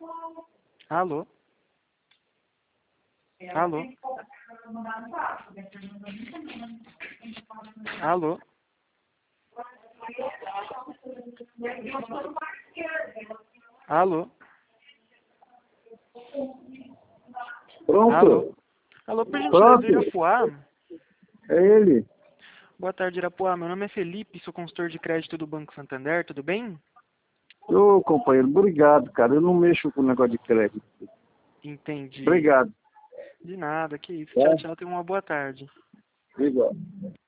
Alô? Alô? Alô? Alô? Pronto? Alô? Alô, por gentileza, Pronto? Irapuá? É ele. Boa tarde, Irapuá. Meu nome é Felipe, sou consultor de crédito do Banco Santander, tudo bem? Ô, companheiro, obrigado, cara. Eu não mexo com negócio de crédito. Entendi. Obrigado. De nada, que isso. Tá? Tchau, tchau, tenha uma boa tarde. Igual.